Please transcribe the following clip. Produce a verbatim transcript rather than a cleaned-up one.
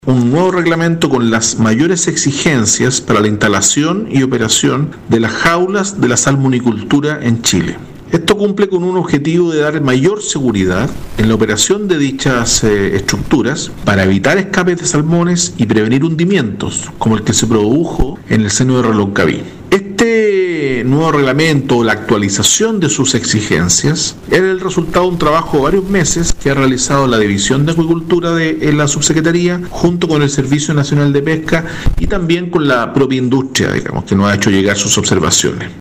un nuevo reglamento con las mayores exigencias para la instalación y operación de las jaulas de la salmonicultura en Chile. Esto cumple con un objetivo de dar mayor seguridad en la operación de dichas eh, estructuras para evitar escapes de salmones y prevenir hundimientos, como el que se produjo en el seno de Reloncaví. Este nuevo reglamento o la actualización de sus exigencias era el resultado de un trabajo de varios meses que ha realizado la División de Acuicultura de en la Subsecretaría junto con el Servicio Nacional de Pesca y también con la propia industria, digamos, que nos ha hecho llegar sus observaciones.